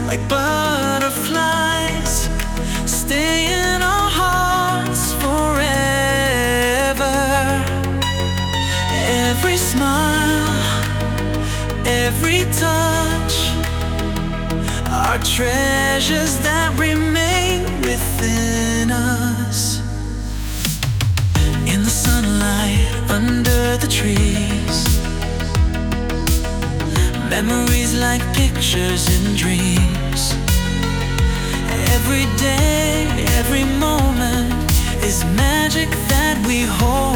like butterflies, stay in our hearts forever. Every smile, every touch are treasures that remain within us. In the sunlight, under the trees, memories like pictures in dreams. Every day, every moment is magic that we hold